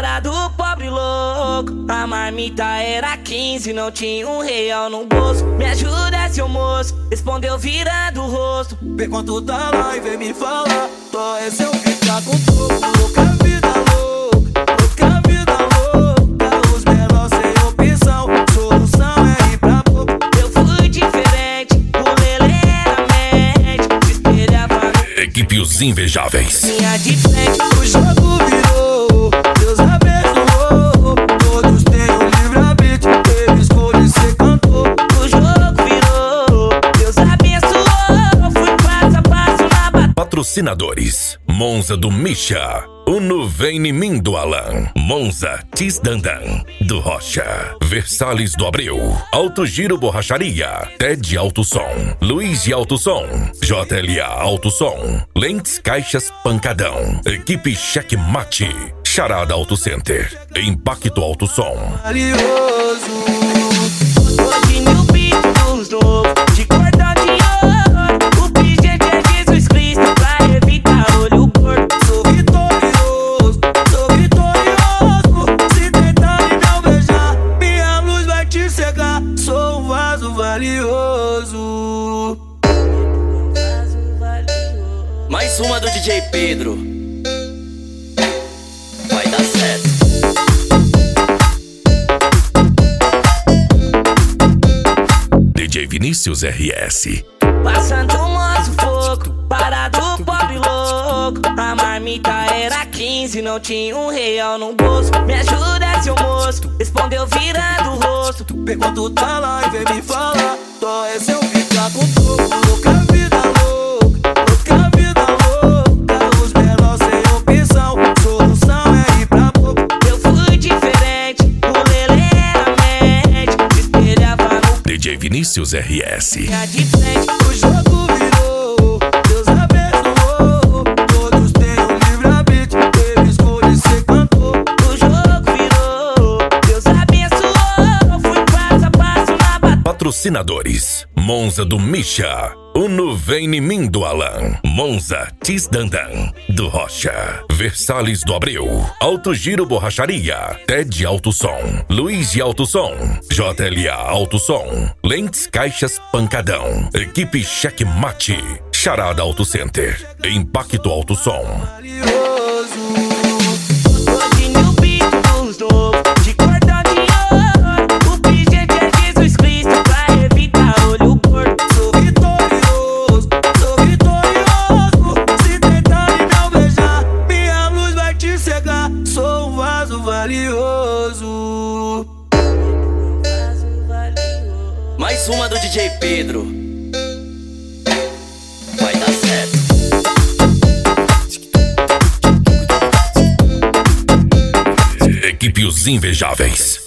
parado, pobre louco. A marmita era 15, não tinha R$1 no bolso. Me ajuda, seu moço, respondeu virando o rosto. Vê quanto tá lá e vem me falar. Só é seu ficar com toco. Louca vida louca, louca vida louca. Os menores sem opção, solução é ir pra boca. Eu fui diferente, o Lelê era mente. Se espelhava no... Equipe Os Invejáveis. Minha de frente, O jogo virou, Deus abençoou. Todos têm um livre-arbítrio, ele escolhe ser cantor. o jogo virou, Deus abençoou. Fui passo a passo na batalha. Patrocinadores: Monza do Misha, Uno Vem em Mim do Alan, Monza Tisdandan do Rocha, Versalhes do Abreu, Alto Giro Borracharia, TED Alto Som, Luiz de Alto Som, JLA Alto Som, Lentes Caixas Pancadão, Equipe Checkmate, Charada Auto Center, Impacto Alto Som. Valioso. Hoje no pico dos novos, de cordão de ouro. O pingente é Jesus Cristo pra evitar olho gordo. Sou vitorioso, sou vitorioso. Se tentarem me alvejar, minha luz vai te cegar. Sou um vaso valioso. Mais uma do DJ Pedro. Vai dar certo. DJ Vinícius RS. Passando um moço fogo, parado, pobre louco. A marmita era 15, não tinha R$1 no bolso. Me ajuda, seu moço, respondeu virando o rosto. Vê quanto tá lá e vem me falar. Só é seu ficar com toco. Louca vida louca, louca vida louca. Os menores sem opção, solução é ir pra boca. Eu fui diferente, o Lelê era mente. Se espelhava no DJ Vinícius RS. minha de frente. O jogo virou, Deus abençoou. Todos têm um livre-arbítrio, ele escolhe ser cantor. O jogo virou, Deus abençoou. Fui passo a passo na batalha. Patrocinadores: Monza do Misha, Uno Vem em Mim do Alan, Monza Tisdandan do Rocha, Versalhes do Abreu, Alto Giro Borracharia, TED Alto Som, Luiz de Alto Som, JLA Alto Som, Lentes Caixas Pancadão, Equipe Checkmate, Charada Auto Center, Impacto Alto Som. Valioso. Hoje no pico dos novos, de cordão de ouro. O pingente é Jesus Cristo pra evitar olho gordo. Sou vitorioso, sou vitorioso. Se tentarem me alvejar, minha luz vai te cegar. Sou um vaso valioso. Mais uma do DJ Pedro. Vai dar certo. Equipe Os Invejáveis.